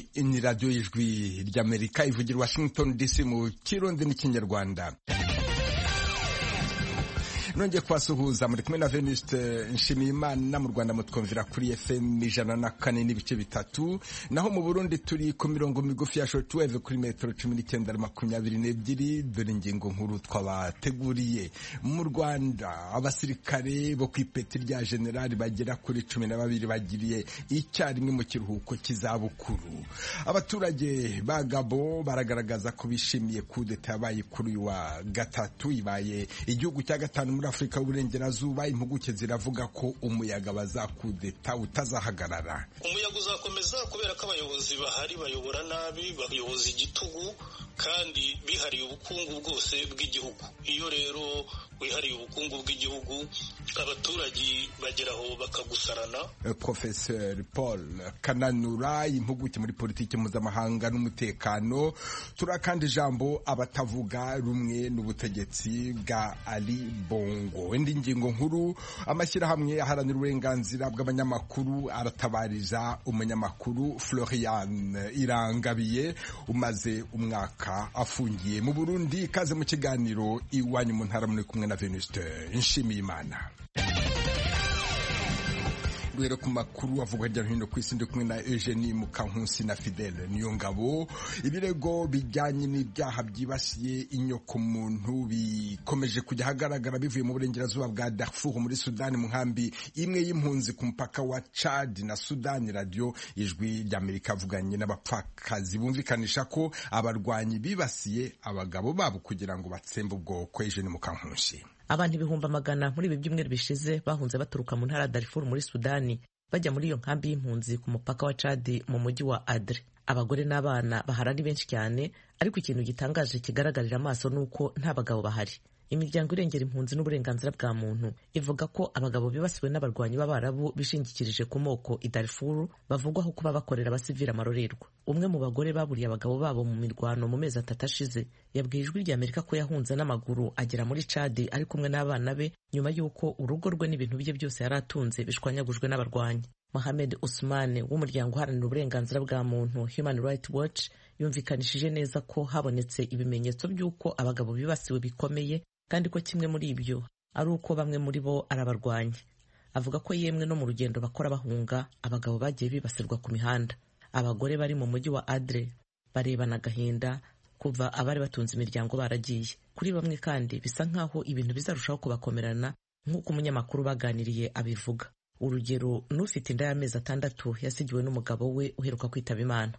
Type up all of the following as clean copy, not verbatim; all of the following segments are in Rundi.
ni radiyo y'ijwi ry'Amerika ivugira Washington DC mu Kirundi n'Ikinyarwanda. Nongeye kwasuhuza muri kumwe na Venuste Nshimiyimana. Mu Rwanda mutwumvira kuri FM 104.3, naho mu Burundi turi ku mirongo migufi ya shortwave kuri metero 19-22. Dore ingingo nkuru twabateguriye. Mu Rwanda abasirikare bo kw'ipeti rya generali bagera kuri 12 bagiriye icyarimwe mu kiruhuko cy'izabukuru. Abaturage ba Gabo baragaragaza ko bishimiye kudeta yabaye kuri wa gatatu, ibaye igihugu cya gatanu muri Afrika y'Uburengerazuba. Impuguke ziravuga ko umuyaga bazakudeta utazahagarara. Umuyaga uzakomeza kubera ko abayobozi bahari bayobora nabi, bayoboza igitugu kandi bihariye ubukungu bwose bw'igihugu. Iyo rero wihariye ubukungu bw'igihugu, abaturage bageraho bakagusarana. Professeur Paul Kananura, impuguke muri politiki mpuzamahanga n'umutekano. Turakanda ijambo abatavuga rumwe n'ubutegetsi bwa Ali Bongo. Indi ngingo nkuru, amashyirahamwe aharanira uburenganzira bw'abanyamakuru aratabariza umunyamakuru Florian Irangabiye umaze umwaka afungiye mu Burundi. Kaze mu kiganiro Iwanyu mu Ntara, muri kumwe na Venuste Nshimiyimana. Duhere ku makuru avugwa hirya no hino ku isi, ndi kumwe na Eugenie Mukankusi na Fidele Niyongabo. Ibirego bijyanye n'ibyaha byibasiye inyokomuntu bikomeje kujya ahagaragara bivuye mu burengerazuba bwa Darfur muri Sudani, mu nkambi imwe y'impunzi ku mupaka wa Chad na Sudani. Radio Ijwi ry'Amerika avuganye n'abapfakazi bumvikanisha ko abarwanyi bibasiye abagabo babo kugira ngo batsembe ubwoko. Eugenie Mukankusi: abantu ibihumbi magana muri ibi byumweru bishize bahunze baturuka mu ntara ya Darfur muri Sudani bajya muri iyo nkambi y'impunzi ku mupaka wa Chad mu mujyi wa Adre. Abagore n'abana bahari ari benshi cyane, ariko ikintu gitangaje kigaragarira amaso nuko nta bagabo bahari. Imiryango irengera impunzi n'uburenganzira bwa muntu ivuga ko abagabo bibasiwe n'abarwanyi b'Abarabu bishingikirije ku moko i Darfur bavugwaho kuba bakorera abasivili amarorerwa. Umwe mu bagore baburiye abagabo babo mu mirwano mu mezi 3 ashize yabwiye Ijwi ry'Amerika ko yahunze n'amaguru agera muri Chad ari kumwe n'abana be nyuma y'uko urugo rwe n'ibintu bye byose yari atunze bishwanyagujwe n'abarwanyi. Mohamed Ousmane w'umuryango uharanira uburenganzira bwa muntu Human Rights Watch yumvikanishije neza ko habonetse ibimenyetso by'uko abagabo bibasiwe bikomeye, kandi ko kimwe muri ibyo ari uko bamwe muri bo arabarwanya. Avuga ko yemwe no mu rugendo bakora bahunga, abagabo bagiye bibasirwa ku mihanda. Abagore bari mu mujyi wa Adre barebana agahinda kuva abari batunze imiryango baragiye. Kuri bamwe kandi bisa nkaho ibintu bizarushaho kubakomerana, nk'uko umunyamakuru baganiriye abivuga. Urugero, n'ufite inda y'amezi 6 yasigiwe n'umugabo we uheruka kwitaba Imana.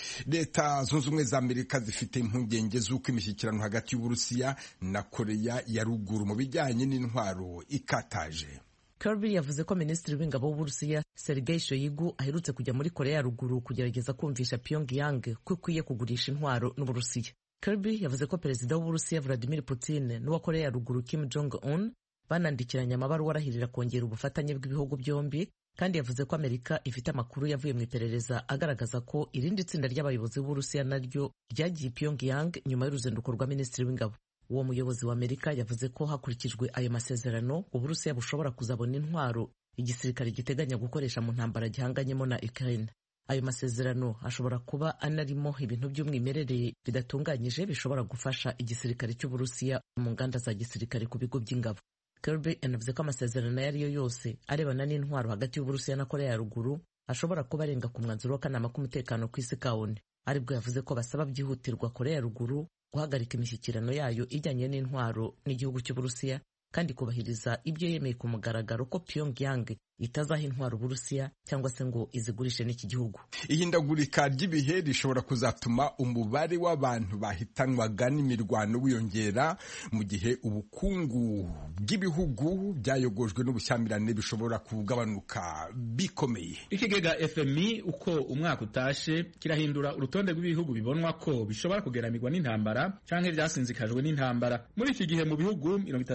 Leta Zunze Ubumwe za Amerika zifite impungenge z'uko imishyikirano hagati y'Uburusiya na Korea ya Ruguru mu bijyanye n'intwaro ikataje. Kirby yavuze ko Minisitiri w'Ingabo w'Uburusiya Sergei Shoigu aherutse kujya muri Korea ya Ruguru kugerageza kumvisha Pyongyang ko ikwiye kugurisha intwaro n'Uburusiya. Kirby yavuze ko Perezida w'Uburusiya Vladimir Putin n'uwa Korea ya Ruguru Kim Jong-un banandikiranye amabaruwa arahirira kongera ubufatanye bw'ibihugu byombi, kandi yavuze ko Amerika ifite amakuru yavuye mu iperereza agaragaza ko irindi tsinda ry'abayobozi b'Uburusiya naryo ryagiye Pyongyang nyuma y'uruzinduko rwa Minisitiri w'Ingabo. Uwo muyobozi wa Amerika yavuze ko hakurikijwe ayo masezerano Uburusiya bushobora kuzabona intwaro igisirikare giteganya gukoresha mu ntambara gihanganyemo na Ukraine. Ayo masezerano ashobora kuba anarimo ibintu by'umwimerere bidatunganyije bishobora gufasha igisirikare cy'Uburusiya mu nganda za gisirikare ku bigo by'ingabo. Kirby yanavuze ko amasezerano yari yo yose arebana n'intwaro hagati y'Uburusiya na Korea ya Ruguru ashobora kuba arenga ku mwanzuro w'akanama k'umutekano ku isi ka ONU. Aribwo yavuze ko basaba byihutirwa Korea ya Ruguru guhagarika imishyikirano yayo ijyanye n'intwaro n'igihugu cy'Uburusiya, kandi kubahiriza ibyo yemeye ku mugaragaro ko Pyongyang itazaha intwaro Uburusiya cyangwa se ngo izigurishe n'iki gihugu. Ihindagurika ry'ibihe rishobora kuzatuma umubare w'abantu bahitanwaga n'imirwano wiyongera, mu gihe ubukungu bw'ibihugu byayogojwe n'ubushyamirane bishobora kugabanuka bikomeye. Ikigega FMI uko umwaka utashe kirahindura urutonde rw'ibihugu bibonwa ko bishobora kugeramirwa n'intambara canke byasinzikajwe n'intambara. Muri iki gihe mu bihugu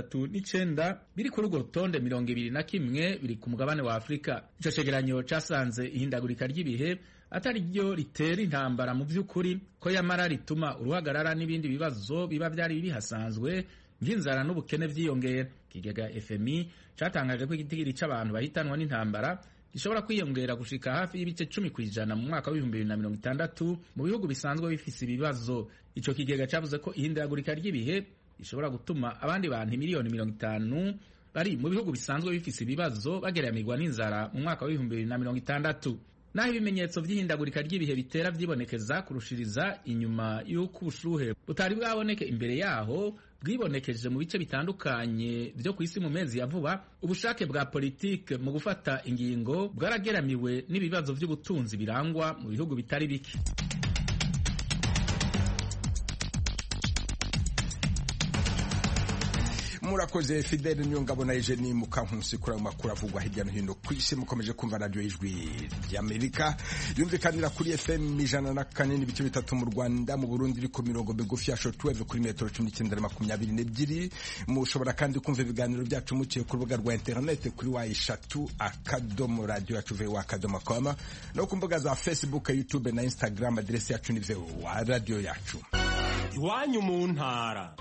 39 biri kuri urwo rutonde 21 biri ku mugabane wa Afrika. Ico cegeranyo casanze ihindagurika ry'ibihe atari ryo ritera intambara mu by'ukuri, ko yamara rituma uruhagarara n'ibindi bibazo biba byari bihasanzwe nk'inzara n'ubukene vyiyongera. Ikigega FMI catangaje ko igitigiri c'abantu bahitanwa n'intambara gishobora kwiyongera gushika hafi y'ibice 10% mu mwaka wa 2060 mu bihugu bisanzwe bifise ibibazo. Ico kigega cavuze ko ihindagurika ry'ibihe rishobora gutuma abandi bantu miliyoni 50 bari mu bihugu bisanzwe bifise ibibazo bageramirwa n'inzara mu mwaka wa 2060. Naho ibimenyetso vy'ihindagurika ry'ibihe bitera vyibonekeza kurushiriza inyuma y'uko ubushuhe butari bwaboneke imbere yaho bwibonekeje mu bice bitandukanye vyo kw'isi mu mezi ya vuba, ubushake bwa politike mu gufata ingingo bwarageramiwe n'ibibazo vy'ubutunzi birangwa mu bihugu bitari bike. Murakoze Fidel Nyongabo na Eugenie Mukankusi kuri makuru avugwa hirya no hino ku isi. Mukomeje kumva radio y'Ijwi ry'Amerika yumvikanira kuri FM 104.3 mu Rwanda, mu Burundi iri ku mirongo migufi ya shortwave kuri metero 1922. Mushobora kandi kumva ibiganiro byacu muciye ku rubuga rwa internet kuri wa3.radio.com no ku mbuga za Facebook, YouTube na Instagram. Adresi yacu ni radio yacu. Iwanyu mu ntara.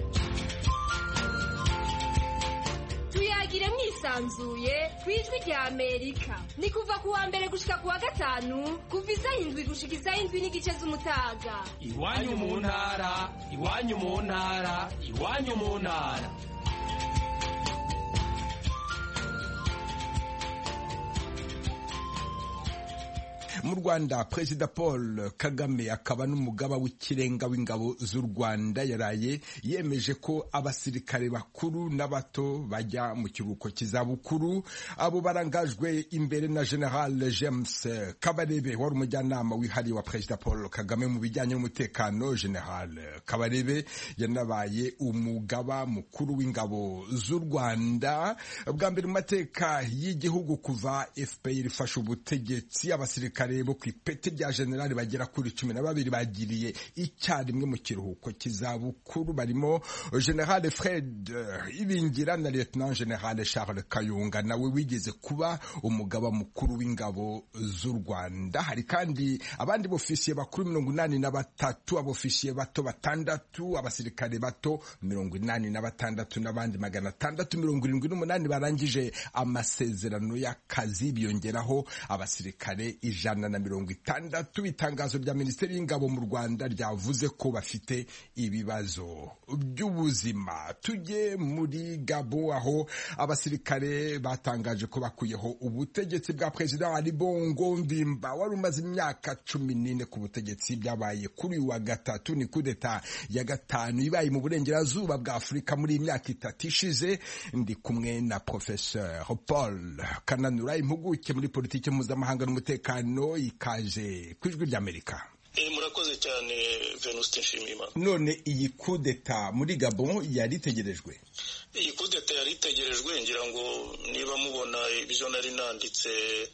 Tuyagire mwisanzuye kwijwi rya Amerika. Ni kuva kuwa mbere gushika kuwa gatanu kuva 7 gushika 7 n'igice z'umutaga. Iwanyu mu ntara, iwanyu mu ntara, iwanyu mu ntara. Mu Rwanda, Perezida Paul Kagame akaba n'umugaba w'ikirenga w'ingabo z'u Rwanda yaraye yemeje ko abasirikare bakuru n'abato bajya mu kiruhuko cy'izabukuru. Abo barangajwe imbere na General James Kabarebe wari umujyanama wihariye wa Perezida Paul Kagame mu bijyanye n'umutekano. General Kabarebe yanabaye umugaba mukuru w'ingabo z'u Rwanda. Bwa mbere mu mateka y'igihugu kuva FPR ifashe ubutegetsi, abasirikare bo ku ipeti rya generali bagera kuri 12 bagiriye icyarimwe mu kiruhuko cy'izabukuru, barimo General Fred Ibingira na Lieutenant General Charles Kayunga nawe wigeze kuba umugaba mukuru w'ingabo z'u Rwanda. Hari kandi abandi bofisiye bakuru 83, abofisiye bato 6, abasirikare bato 86 n'abandi 678 barangije amasezerano y'akazi, biyongeraho abasirikare 160. Itangazo rya Minisiteri y'Ingabo mu Rwanda ryavuze ko bafite ibibazo by'ubuzima. Tujye muri Gabo, aho abasirikare batangaje ko bakuyeho ubutegetsi bwa President Ali Bongo Ndimba wari umaze imyaka 14 ku butegetsi. Byabaye kuri wa gatatu, ni kudeta ya gatanu ibaye mu burengerazuba bwa Afurika muri imyaka 3 ishize. Ndi kumwe na Professeur Paul Kananura, impuguke muri politiki mpuzamahanga n'umutekano, ikaje kwijwi ry'Amerika. Murakoze cyane Venuste Nshimiyimana. None iyi kudeta muri Gabon yaritegerejwe? Iyi kudeta yaritegerejwe, ngira ngo niba mubona ibyo nari nanditse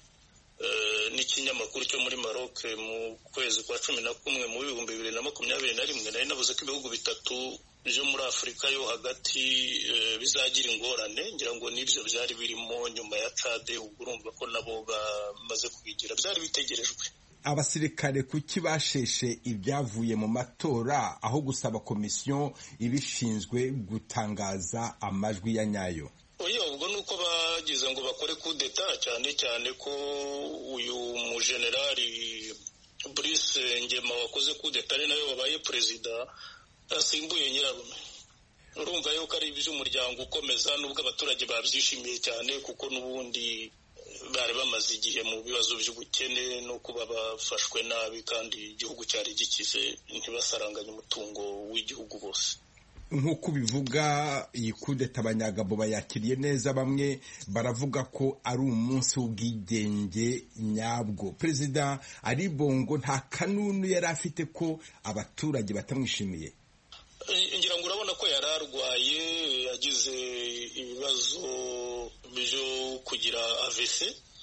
n'ikinyamakuru cyo muri Maroc mu kwezi kwa 11 mu 2021, nari navuze ko ibihugu bitatu byo muri Afurika yo hagati bizagira ingorane. Ngira ngo nibyo byari birimo nyuma ya Chad, urumva ko nabo bamaze kubigira, byari bitegerejwe. Abasirikare kuki basheshe ibyavuye mu matora aho gusaba komisiyo ibishinzwe gutangaza amajwi ya nyayo? Oya, ubwo nuko bagize ngo bakore kudeta, cyane cyane ko uyu mujenerali Brice Ngema wakoze kudeta ari nawe wabaye perezida asimbuye nyirarume. Urumva yuko ari iby'umuryango ukomeza, nubwo abaturage babyishimiye cyane kuko n'ubundi bari bamaze igihe mu bibazo by'ubukene no kuba bafashwe nabi, kandi igihugu cyari gikize ntibasaranganye umutungo w'igihugu bose. Nk'uko bivuga iyi kudeta abanyagabo bayakiriye neza, bamwe baravuga ko ari umunsi w'ubwigenge nyabwo. Perezida Ali Bongo nta kanunu yari afite ko abaturage batamwishimiye? Ngira ngo urabona ko yari arwaye, yagize ibibazo byo kugira AVC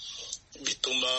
bituma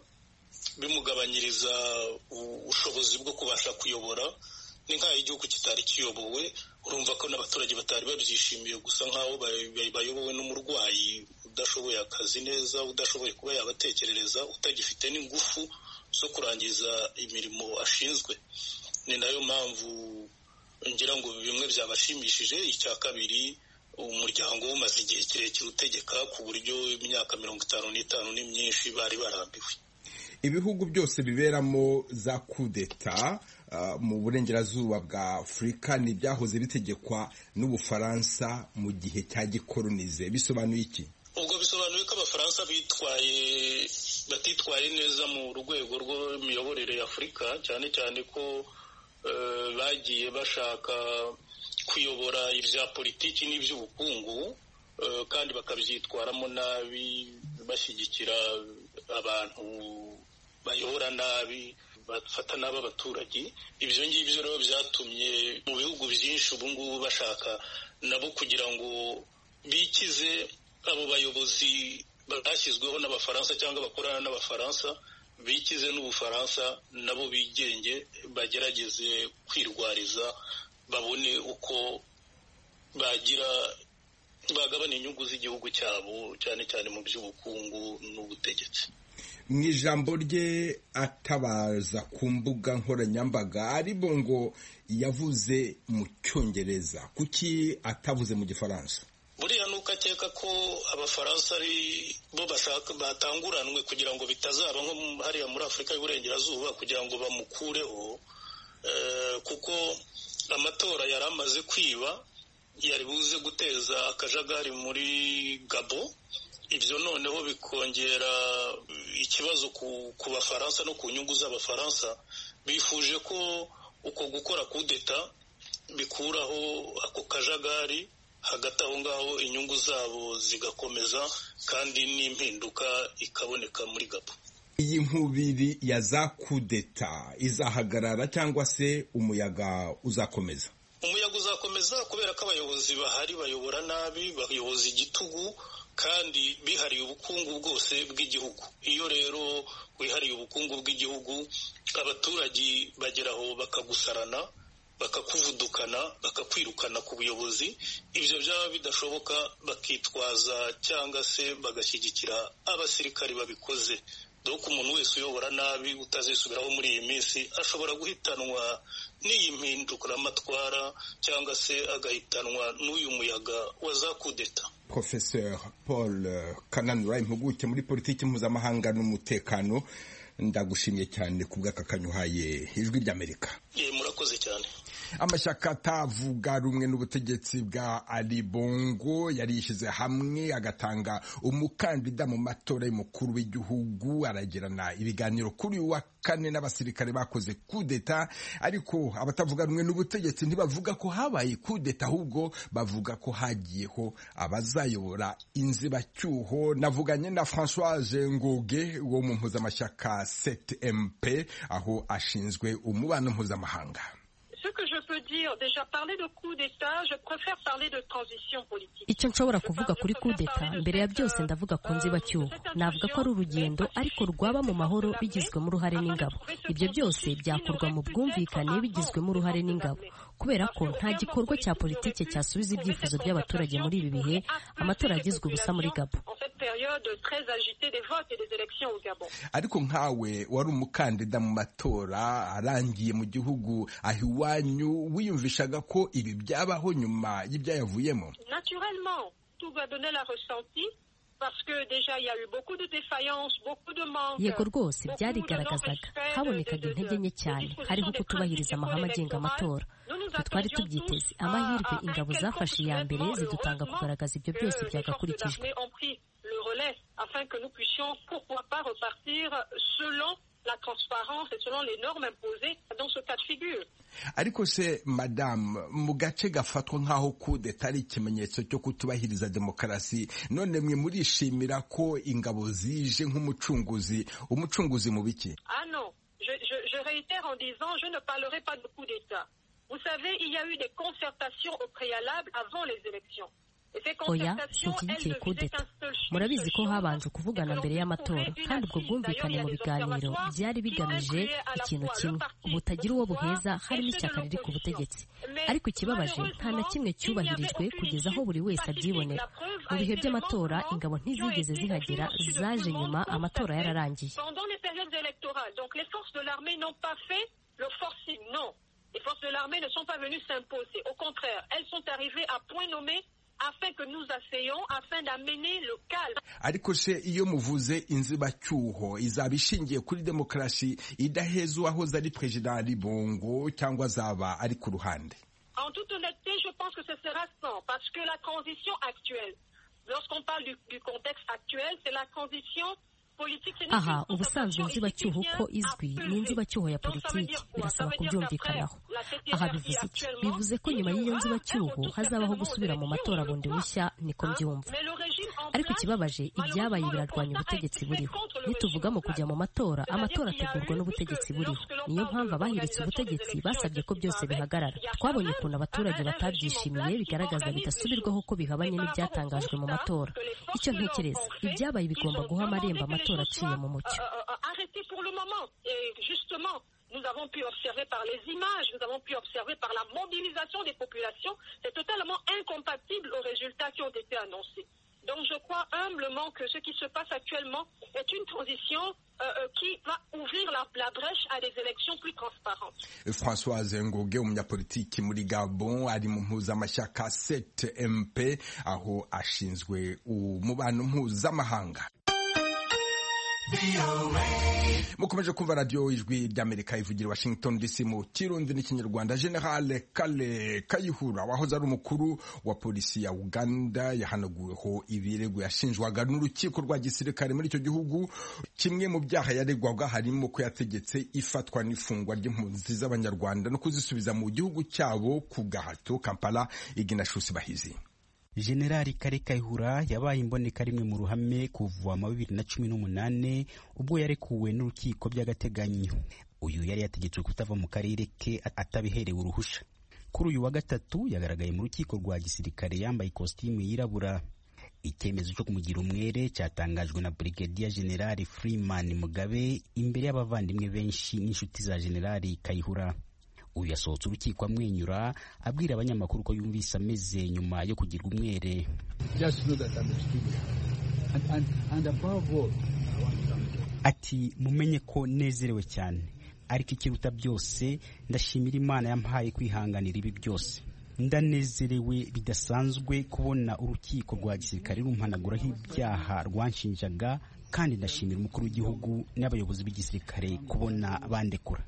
bimugabanyiriza ubushobozi bwo kubasha kuyobora. Ni nk'aho igihugu kitari kiyobowe, urumva ko n'abaturage batari babyishimiye, gusa nk'aho bayobowe n'umurwayi udashoboye akazi neza, udashoboye kuba yabatekerereza, utagifite n'ingufu zo kurangiza imirimo ashinzwe. Ni nayo mpamvu ngira ngo bimwe byabashimishije. Icya kabiri, umuryango umuryango umaze igihe kirekire utegeka ku buryo imyaka 55 ni myinshi bari barambiwe. Ibihugu byose biberamo za kudeta mu burengerazuba bwa Afurika ni byahoze bitegekwa n'Ubufaransa mu gihe cya gikolonize. Bisobanuye iki? Ubwo bisobanuye ko Abafaransa batitwaye neza mu rwego rw'imiyoborere ya Afurika, cyane cyane ko bagiye bashaka kuyobora ibya politiki n'iby'ubukungu kandi bakabyitwaramo nabi, bashyigikira abantu bayobora nabi, bafata nabi abaturage. Ibyo ngibyo rero byatumye mu bihugu byinshi ubu ngubu bashaka nabo kugira ngo bikize abo bayobozi bashyizweho n'Abafaransa cyangwa bakorana n'Abafaransa, bikize n'Ubufaransa, nabo bigenge bagerageze kwirwariza, babone uko bagabana inyungu z'igihugu cyabo, cyane cyane mu by'ubukungu n'ubutegetsi. Mu ijambo rye atabaza ku mbuga nkoranyambaga, ari Bongo yavuze mu Cyongereza, kuki atavuze mu Gifaransa? Buriya nuko akeka ko Abafaransa ari bo bashaka batanguranwe kugira ngo bitazaba nko hariya muri Afurika y'Uburengerazuba, kugira ngo bamukureho, kuko amatora yari amaze kwiba, yari buze guteza akajagari muri Gabo. Ibyo noneho bikongera ikibazo ku Bafaransa no ku nyungu z'Abafaransa. Bifuje ko uko gukora kudeta bikuraho ako kajagari, hagati aho ngaho inyungu zabo zigakomeza kandi n'impinduka ikaboneka muri Gabo. Iyi nkubiri ya za kudeta izahagarara cyangwa se umuyaga uzakomeza? Umuyaga uzakomeza kubera ko abayobozi bahari bayobora nabi, bayoboza igitugu kandi bihariye ubukungu bwose bw'igihugu. Iyo rero wihariye ubukungu bw'igihugu, abaturage bageraho bakagusarana, bakakuvudukana, bakakwirukana ku buyobozi. Ibyo byaba bidashoboka bakitwaza cyangwa se bagashyigikira abasirikari babikoze. Doko umuntu wese uyobora nabi utazisubiraho muri iyi minsi ashobora guhitanwa n'iyi mpinduramatwara cyangwa se agahitanwa n'uyu muyaga wa za kudeta. Professeur Paul Kananura, impuguke muri politiki mpuzamahanga n'umutekano, ndagushimye cyane ku bw'akakanyuhaye Ijwi ry'Amerika. Murakoze cyane. Amashyaka atavuga rumwe n'ubutegetsi bwa Ali Bongo yari yishyize hamwe agatanga umukandida mu matora y'umukuru w'igihugu, aragirana ibiganiro kuri wa kane n'abasirikare bakoze kudeta. Ariko abatavuga rumwe n'ubutegetsi ntibavuga ko habaye kudeta, ahubwo bavuga ko hagiyeho abazayobora inzibacyuho. Navuganye na Françoise Ngoge wo mu mpuzamashyaka 7MP, aho ashinzwe umubano mpuzamahanga. Ce que je peux dire, déjà parler de coup d'état, je préfère parler de transition politique. Icyo nshobora kuvuga kuri coup d'état, mbere ya byose ndavuga ku nzibacyuho. Navuga ko ari urugendo ariko rwaba mu mahoro bigizwemo uruhare n'ingabo. Ibyo byose byakorwa mu bwumvikane bigizwemo uruhare n'ingabo. Kubera ko nta gikorwa cya politike cyasubiza ibyifuzo by'abaturage muri ibi bihe, amatora agizwe ubusa muri Gabo. Ariko nkawe wari umukandida mu matora arangiye mu gihugu aho iwanyu, wiyumvishaga ko ibi byabaho nyuma y'ibyayavuyemo? Naturellement, tout va donner la ressentie. Yego rwose byarigaragazaga, habonekaga intege nke cyane, hariho kutubahiriza amahame agenga amatora. Twari tubyiteze. Amahirwe ingabo zafashe iya mbere zidutanga kugaragaza ibyo byose byagakurikijwe. La transparence et selon les normes imposées dans ce cas de figure. Ariko se madame, mu gace gafatwa nk'aho kudeta ari ikimenyetso cyo kutubahiriza demokarasi, none mwe murishimira ko ingabo zije nk'umucunguzi, umucunguzi mu biki? Ah non, je réitère en disant je ne parlerai pas de coup d'état. Vous savez, il y a eu des concertations au préalable avant les élections. Oya, sinshyigikiye kudeta. Murabizi ko habanje kuvugana mbere y'amatora, kandi ubwo bwumvikane mu biganiro byari bigamije ikintu kimwe, ubutagira uwo buheza, harimo ishyaka riri ku butegetsi. Ariko ikibabaje, nta na kimwe cyubahirijwe kugeza aho buri wese abyibonera. Mu bihe by'amatora ingabo ntizigeze zihagera, zaje nyuma amatora yararangiye. Les forces de l'armée ne sont pas venues s'imposer. Au contraire, elles sont arrivées à point nommé afin que nous assaillions, afin d'amener le calme. Ariko se iyo muvuze inzibacyuho izaba ishingiye kuri demokarasi idaheza uwahoze ari Perezida Ali Bongo cyangwa azaba ari ku ruhande? En toute honnêteté, je pense que ce sera sans, parce que la transition actuelle, lorsqu'on parle du contexte actuel, c'est la transition politique. Aha ubusanzwe inzibacyuho uko izwi ni inzibacyuho ya politiki, birasaba kubyumvikanaho. Aha bivuze iki? Bivuze ko nyuma y'iyo nzibacyuho hazabaho gusubira mu matora bundi bushya, niko mbyumva. Ariko ikibabaje ibyabaye birarwanya ubutegetsi buriho. Nituvuga mu kujya mu matora, amatora ategurwa n'ubutegetsi buriho. Niyo mpamvu abahiritse ubutegetsi basabye ko byose bihagarara. Twabonye ukuntu abaturage batabyishimiye, bigaragaza bidasubirwaho ko bihabanye n'ibyatangajwe mu matora. Icyo ntekereza, ibyabaye bigomba guha amarembo amatora aciye mu mucyo. Nous avons pu observer par les images, nous avons pu observer par la mobilisation des populations, c'est totalement incompatible aux résultats qui ont été annoncés. Donc je crois humblement que ce qui se passe actuellement est une transition qui va ouvrir la brèche à des élections plus transparentes. Françoise Ngoge, umunyapolitiki muri Gabon, ari mu mpuzamashyaka 7MP, aho ashinzwe umubano mpuzamahanga. Mukomeje kumva radio ijwi ry'Amerika ivugira Washington DC mu Kirundi n'Ikinyarwanda. General Kale Kayihura wahoze ari umukuru wa polisi ya Uganda yahanaguweho ibirego yashinjwaga n'urukiko rwa gisirikare muri icyo gihugu. Kimwe mu byaha yaregwaga harimo ko yategetse ifatwa n'ifungwa ry'impunzi z'Abanyarwanda no kuzisubiza mu gihugu cyabo ku gahato. Kampala, Ignatius Bahizi. Generali Kale Kayihura yabaye imboneka rimwe mu ruhame kuva mu 2018 ubwo yarekuwe n'urukiko by'agateganyo. Uyu yari yategetswe kutava mu karere ke atabiherewe uruhusha. Kuri uyu wa gatatu yagaragaye mu rukiko rwa gisirikare yambaye ikositimu yirabura. Icyemezo cyo kumugira umwere cyatangajwe na Brigadier General Freeman Mugabe imbere y'abavandimwe benshi n'inshuti za Generali Kayihura. Uyu yasohotse urukiko amwenyura abwira abanyamakuru ko yumvise ameze nyuma yo kugirwa umwere. Ati mumenye ko nezerewe cyane, ariko ikiruta byose ndashimira Imana yampaye kwihanganira ibi byose. Ndanezerewe bidasanzwe kubona urukiko rwa gisirikare rumpanaguraho ibyaha rwanshinjaga, kandi ndashimira umukuru w'igihugu n'abayobozi b'igisirikare kubona bandekura.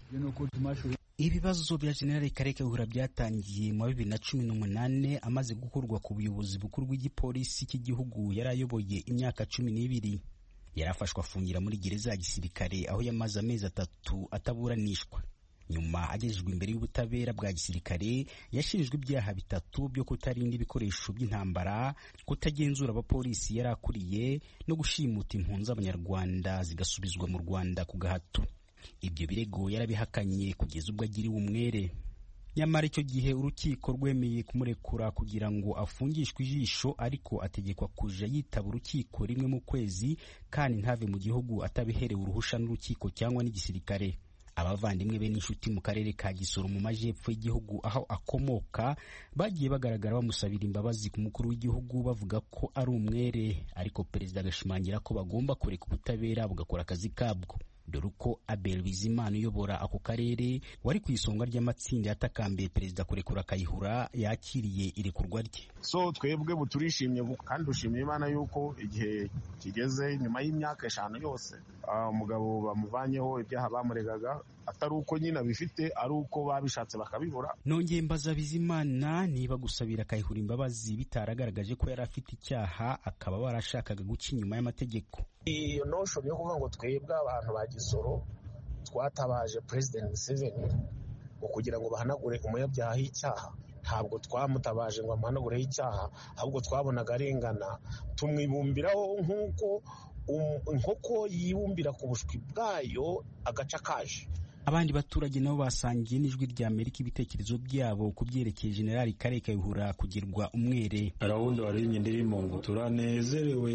Ibibazo bya General Kale Kayihura byatangiye mu 2018 amaze gukorwa ku buyobozi bukuru bw'igipolisi cy'igihugu yarayoboye imyaka 12. Yarafashwa afungira muri gereza ya gisirikare aho yamaze amezi 3 ataburanishwa. Nyuma agejejwe imbere y'ubutabera bwa gisirikare yashinjwe ibyaha 3 byo kutarinda ibikoresho by'intambara, kutagenzura abapolisi yarakuriye no gushimuta impunzi z'Abanyarwanda zigasubizwa mu Rwanda ku gahato. Ibyo birego yarabihakanye kugeza ubwo agiriwe umwere. Nyamara icyo gihe urukiko rwemeye kumurekura kugira ngo afungishwe ijisho, ariko ategekwa kuja yitaba urukiko rimwe mu kwezi kandi ntave mu gihugu atabiherewe uruhusha n'urukiko cyangwa n'igisirikare. Abavandimwe be n'inshuti mu karere ka Gisoro mu majepfo y'igihugu aho akomoka bagiye bagaragara bamusabira imbabazi ku mukuru w'igihugu bavuga ko ari umwere, ariko perezida agashimangira ko bagomba kureka ubutabera bugakora akazi kabwo. Dore uko Abel Bizimana uyobora ako karere wari ku isonga ry'amatsinda yatakambiye perezida kurekura Kayihura yakiriye irekurwa rye. So twebwe buturishimye kandi dushimiye Imana yuko igihe kigeze nyuma y'imyaka 5 yose umugabo bamuvanyeho ibyaha bamuregaga, atari uko nyina bifite ari uko babishatse bakabibura. Nongeye mbaza Bizimana niba gusabira Kayihura imbabazi bitaragaragaje ko yari afite icyaha akaba barashakaga guca inyuma y'amategeko. Iyo notion yo kuvuga ngo twebwe abantu ba Gisoro twatabaje President Museveni ngo kugira ngo bahanagure umunyabyaha y'icyaha, ntabwo twamutabaje ngo amuhanagureho icyaha, ahubwo twabonaga arengana tumwibumbiraho nk'uko inkoko yibumbira ku bushwi bwayo agaca kaje. Abandi baturage nabo basangiye n'ijwi rya Amerika ibitekerezo byabo ku byerekeye General Kale Kayihura kugirwa umwere. Arawundi warinye ndirimo ngo turanezerewe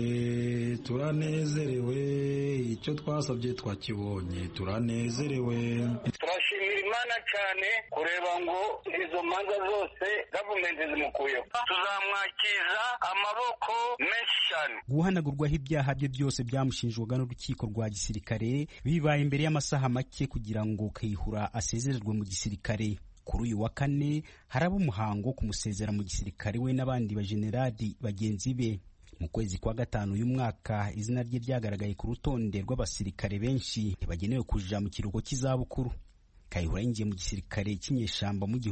icyo twasabye twakibonye, turanezerewe. Turashimira Imana cyane kureba ngo izo manza zose government zimukuyeho, tuzamwakiza amaboko menshi cyane. Guhanagurwaho ibyaha bye byose byamushinjwaga n'urukiko rwa gisirikare bibaye imbere y'amasaha make kugira ngo Kayihura asezererwe mu gisirikare. kuri uyu wa kane haraba umuhango wo kumusezera mu gisirikare we n'abandi bajenerali bagenzi be. Mu kwezi kwa gatanu uyu mwaka izina rye ryagaragaye ku rutonde rw'abasirikare benshi bagenewe kuja mu kiruhuko cy'izabukuru. Kayihura yinjiye mu gisirikare cy'inyeshamba mu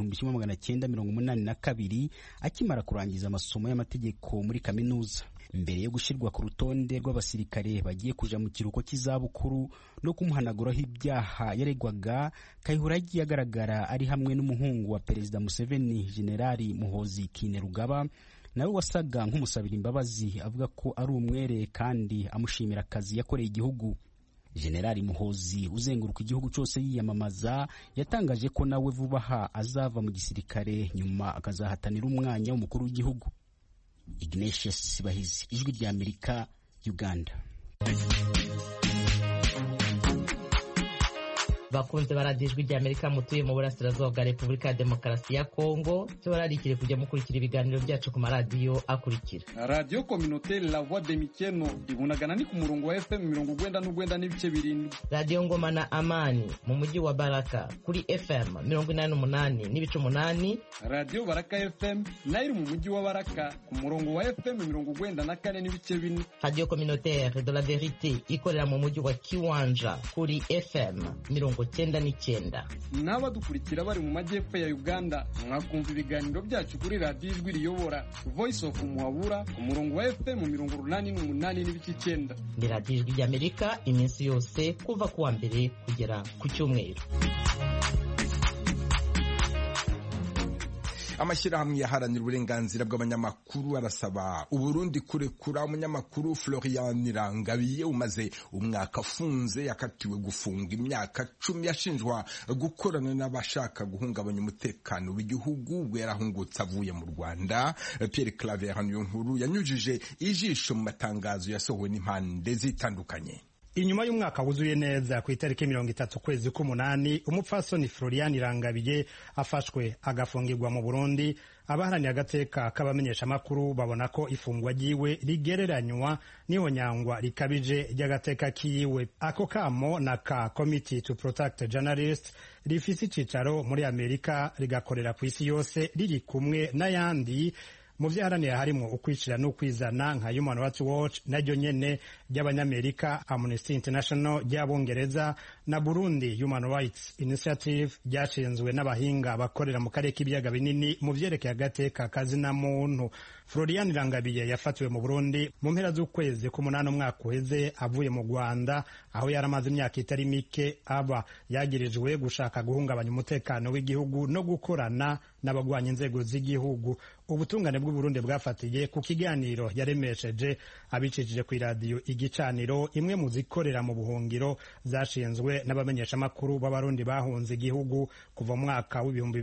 1982 akimara kurangiza amasomo y'amategeko muri kaminuza. Mbere yo gushyirwa ku rutonde rw'abasirikare bagiye kuja mu kiruhuko cy'izabukuru no kumuhanaguraho ibyaha yaregwaga, Kayihura yagiye agaragara ari hamwe n'umuhungu wa Perezida Museveni, Generali Muhoozi Kainerugaba, nawe wasaga nk'umusabira imbabazi avuga ko ari umwere kandi amushimira akazi yakoreye igihugu. Generali Muhoozi uzenguruka igihugu cyose yiyamamaza yatangaje ko nawe vuba aha azava mu gisirikare nyuma akazahatanira umwanya w'umukuru w'igihugu. Ignatius Bahizi, Ijwi rya Amerika, Uganda. bakunze baradiyo Ijwi rya Amerika mutuye mu burasirazuba bwa Repubulika ya Demokarasi ya Kongo, tubararikire kujya mukurikira ibiganiro byacu ku maradiyo akurikira: Radio Communautaire La Voix de Mikeno ibunagana ni ku murongo wa FM 99.7, Radio Ngoma na Amani mu mujyi wa Baraka kuri FM 88.8, Radio Baraka FM nayo mu mujyi wa Baraka ku murongo wa FM 94.4, Radio Communautaire de la Vérité ikorera mu mujyi wa Kiwanja kuri FM 99. N'abadukurikira bari mu majyepfo ya Uganda mwakumva ibiganiro byacu kuri Radio Ijwi Riyobora Voice of Muhabura ku murongo wa FM 88.9. Ni Radio Ijwi rya Amerika iminsi yose kuva kuwa mbere kugera ku cyumweru. Amashyirahamwe yaharanira uburenganzira bw'abanyamakuru arasaba Uburundi kurekura umunyamakuru Florian Irangabiye umaze umwaka afunze, yakatiwe gufunga imyaka 10 yashinjwa gukorana n'abashaka guhungabanya umutekano w'igihugu ubwo yarahungutse avuye mu Rwanda. Pierre Claver Niyonkuru yanyujije ijisho mu matangazo yasohowe n'impande zitandukanye. Inyuma y'umwaka wuzuye neza ku itariki 30 kwezi k'umunani, umupfasoni Florian Irangabiye afashwe agafungirwa mu Burundi. Abaharaniye agateka k'abamenyesha makuru babona ko ifungwa ryiwe rigereranywa n'ihonyangwa rikabije ry'agateka kiwe. Ako kamo na ka Committee to Protect Journalists rifise icicaro muri Amerika rigakorera ku isi yose riri kumwe n'ayandi mu vyaharaniye harimo ukwishira no kwizana nka Human Rights Watch naryo nyene ry'abanyamerika, Amnesty International ry'abongereza na Burundi Human Rights Initiative ryashinzwe n'abahinga bakorera mu karere k'ibiyaga binini mu vyerekeye agateka kazina muntu. Florian Irangabiye yafatiwe mu Burundi mu mpera z'ukwezi k'umunani umwaka uheze avuye mu Rwanda, aho yaramaze imyaka itari mike aba yagirijwe gushaka guhungabanya umutekano w'igihugu no gukorana n'abagwanya inzego z'igihugu. Ubutungane bw'u Burundi bwafatiye ku kiganiro yaremesheje abicishije ku radio Igicaniro, imwe mu zikorera mu buhungiro zashinzwe n'abamenyesha makuru b'abarundi bahunze igihugu kuva mu mwaka w'ibihumbi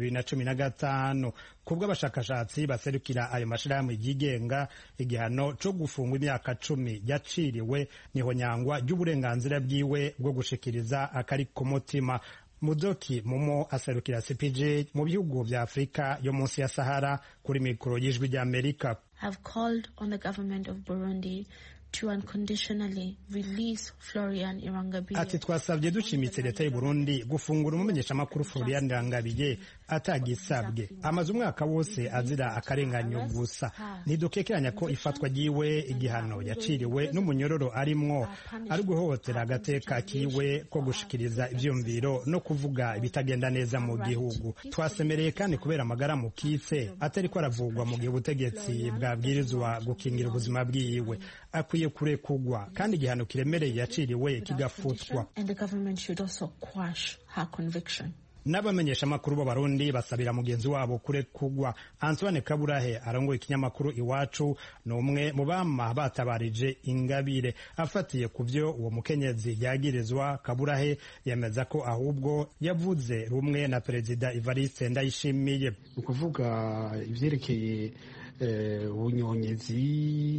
2015. Kubwo abashakashatsi baserukira ayo mashirahamwe yigenga, igihano cyo gufungwa imyaka 10 yaciriwe niho nyangwa ry'uburenganzira bwiwe bwo gushikiriza akari ku mutima. Mudoki Mumo aserukira CPJ mu bihugu vya Afrika yo munsi ya Sahara kuri mikoro y'Ijwi rya Amerika. Have called on the government of Burundi to unconditionally release Florian Irangabiye. Ati twasabye dushimitse leta y'u Burundi gufungura umumenyesha makuru Florian Irangabiye atagisabwe. Amaze umwaka wose azira akarenganyo gusa. Ntidukekeranya ko ifatwa ryiwe igihano yaciriwe n'umunyororo arimwo ari guhohotera agateka kiwe ko gushikiriza ivyumviro no kuvuga ibitagenda neza mu gihugu. Twasemereye kandi kubera amagara mu kitse atari ko aravugwa mu gihe ubutegetsi bwabwirizwa gukingira ubuzima bwiwe. Akwiye kurekugwa kandi igihano kiremereye yaciriwe kigafutwa. N'abamenyesha makuru b'abarundi basabira mugenzi wabo kurekugwa. Antoine Kaburahe arongoye ikinyamakuru Iwacu n'umwe mu bama batabarije Ingabire. Afatiye kuvyo uwo mukenyezi yagirizwa, Kaburahe yemeza ko ahubwo yavuze rumwe na Perezida Evariste Ndayishimiye. Ukuvuga ivyerekeye ubunyonyezi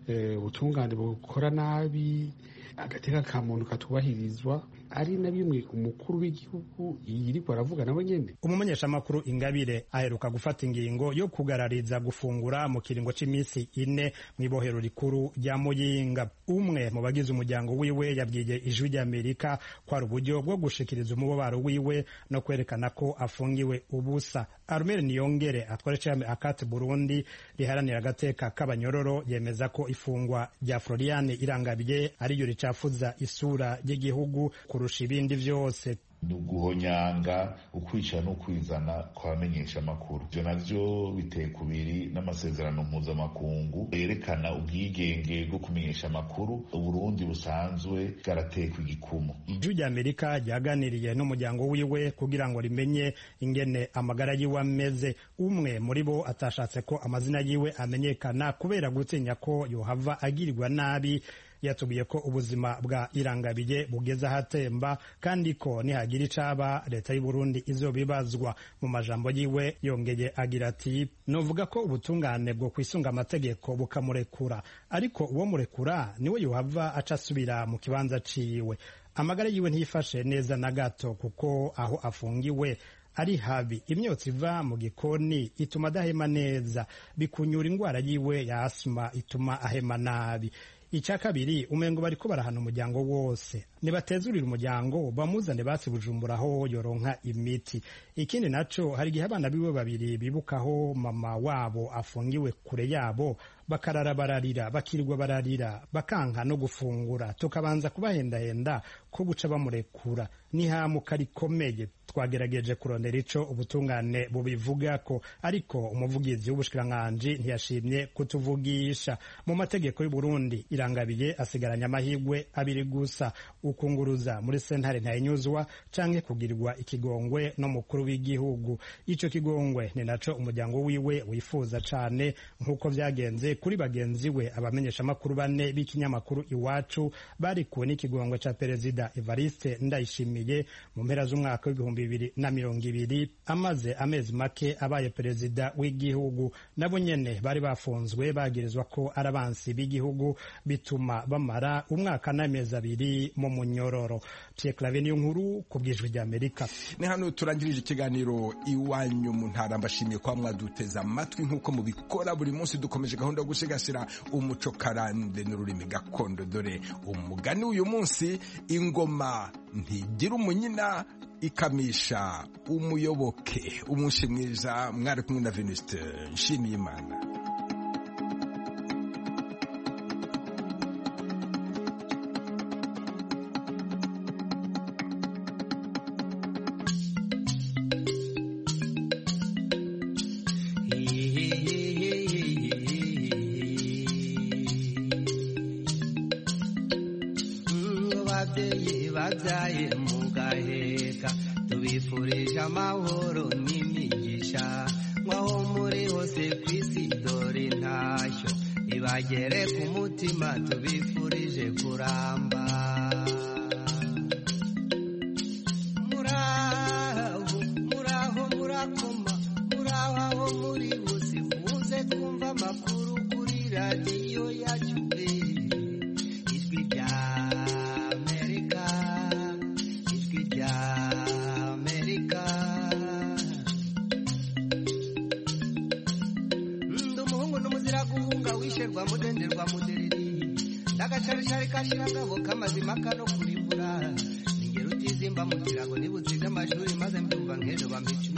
ubutungane bukora nabi, agateka ka muntu katubahirizwa, ari na bimwe umukuru w'igihugu yiriko aravuga nawe nyene. Umumenyeshamakuru Ingabire aheruka gufata ingingo yo kugarariza gufungura mu kiringo c'imisi 4 mw'ibohero rikuru rya Muyinga. Umwe mu bagize umuryango wiwe yabwiye Ijwi ry'Amerika ko ari uburyo bwo gushikiriza umubabaro wiwe no kwerekana ko afungiwe ubusa. Armel Niyongere atwara cyane Akate Burundi riharanira agateka k'abanyororo yemeza ko ifungwa rya Florian Irangabiye ari yo ricafuza isura y'igihugu kurusha ibindi vyose. Guhonyanga ukwica no kwizana kwamenyesha makuru, byo navyo biteye kubiri n'amasezerano mpuzamakungu yerekana ubwigenge bwo kumenyesha makuru Burundi busanzwe bwaratekwa igikumu. Ijwi ry'Amerika ryaganiriye n'umuryango wiwe kugira ngo rimenye ingene amagara yiwe ameze. Umwe muri bo atashatse ko amazina yiwe amenyekana kubera gutinya ko yohava agirirwa nabi. Yatubwiye ko ubuzima bwa Irangabiye bugeze ahatemba kandi ko nihagira icaba leta y'u Burundi izobibazwa. Mu majambo yiwe yongeye agira ati, novuga ko ubutungane bwo kwisunga amategeko bukamurekura, ariko uwo murekura niwe yohava aca asubira mu kibanza ciwe. Amagara yiwe ntiyifashe neza na gato kuko aho afungiwe ari habi. Imyotsi iva mu gikoni ituma adahema neza, bikunyura ingwara yiwe ya asma ituma ahema nabi. Icya kabiri, umengo bariko barahana umuryango wose, nibatezurira umuryango bamuzane basi Bujumbura aho yoronka imiti. Ikindi naco, hari igihe abana biwe babiri bibukaho mama wabo afungiwe kure yabo, bakarara bararira, bakirirwa bararira, bakanka no gufungura, tukabanza kubahendahenda ko guca bamurekura. Nihamuka rikomeye. Twagerageje kurondera ico ubutungane bubivugako, ariko umuvugizi w'ubushikiranganji ntiyashimye kutuvugisha. Mu mategeko y'u Burundi Irangabiye asigaranya amahigwe abiri gusa: ukunguruza muri sentare ntayinyuzwa canke kugirirwa ikigongwe no mukuru w'igihugu. Ico kigongwe ni naco umuryango wiwe wifuza cane, nkuko vyagenze kuri bagenzi we abamenyesha makuru 4 b'ikinyamakuru Iwacu barikuwe n'ikigongwe ca Perezida Evariste Ndayishimiye mu mpera z'umwaka w'2020 amaze amezi make abaye perezida w'igihugu. Nabo nyene bari bafunzwe bagirizwa ko arabansi b'igihugu, bituma bamara umwaka n'amezi 2 mu munyororo. Pierre Claver nkuru ku bw'Ijwi ry'Amerika. Ni hano turangirije ikiganiro Iwanyu mu ntara. Mbashimiye kwa mwaduteza amatwi nk'uko mubikora buri munsi. Dukomeje gahunda yo gusigasira umuco karande n'ururimi gakondo. Dore umugani uyu munsi: ingoma ntigira umunyina ikamisha umuyoboke. Umunsi mwiza. Mwari kumwe na Venuste Nshimiyimana. Babyaye mugaheka, tubifurije amahoro n'imigisha, mwaho muri hose kw'isi dore ntashyo ibagere ku mutima, tubifurije kuramba. Muraho muraho murakoma, muraho aho muri hose, muze twumva amakuru kuri radiyo yacu. Ijwi rya mudenderwa mudereri ndagacarishari kashirangabo kamazima kano kurimbura, ningero utizimba mu kirago nibuziga amashuri maze mbyumva nk'ejo bampicu